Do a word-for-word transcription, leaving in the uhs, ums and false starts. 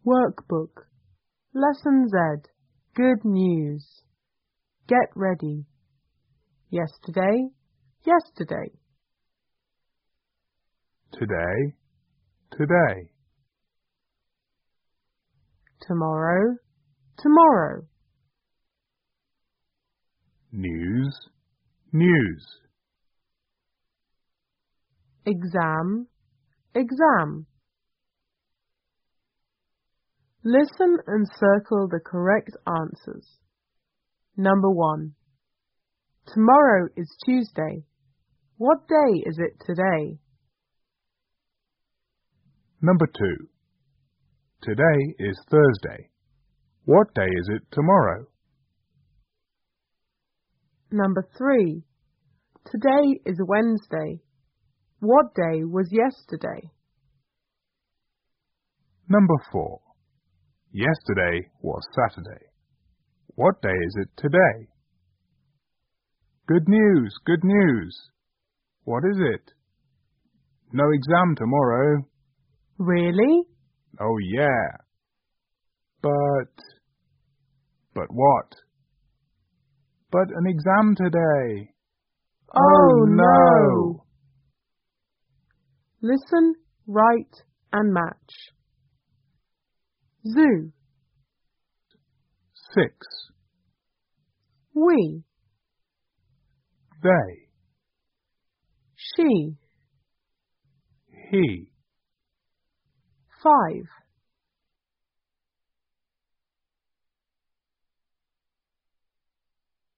Workbook. Lesson Z. Good news. Get ready. Yesterday, yesterday. Today, today. Tomorrow, tomorrow. News, news. Exam, exam. Listen and circle the correct answers. Number one. Tomorrow is Tuesday. What day is it today? Number two. Today is Thursday. What day is it tomorrow? Number three. Today is Wednesday. What day was yesterday? Number four. Yesterday was Saturday. What day is it today? Good news, good news. What is it? No exam tomorrow. Really? Oh, yeah. But... But what? But an exam today. Oh, oh no. no! Listen, write, and match. Zoo. Six. We. They. She. He. Five.